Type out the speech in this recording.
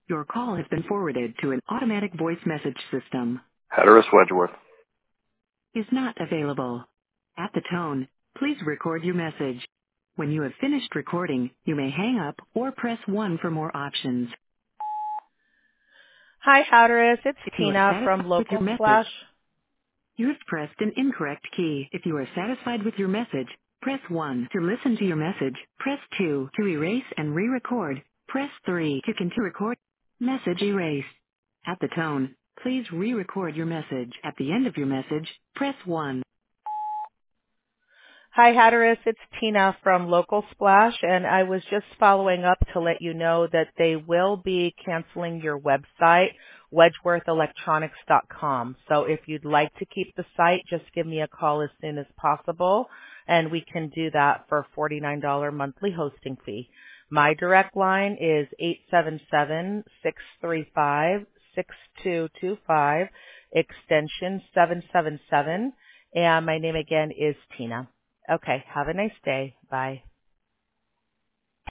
Your call has been forwarded to an automatic voice message system. Hatteras Wedgeworth. Is not available. At the tone, please record your message. When you have finished recording, you may hang up or press 1 for more options. Hi, Hatteras. It's If you are Tina satisfied from with your Local message, Splash. you have pressed an incorrect key. If you are satisfied with your message, press 1. To listen to your message, press 2. To erase and re-record, press 3. To continue record, message erased. At the tone, please re-record your message. At the end of your message, press 1. Hi, Hatteras. It's Tina from Local Splash, and I was just following up to let you know that they will be canceling your website, wedgeworthelectronics.com. So if you'd like to keep the site, just give me a call as soon as possible, and we can do that for a $49 monthly hosting fee. My direct line is 877-635-6225, extension 777, and my name again is Tina. Okay, have a nice day. Bye.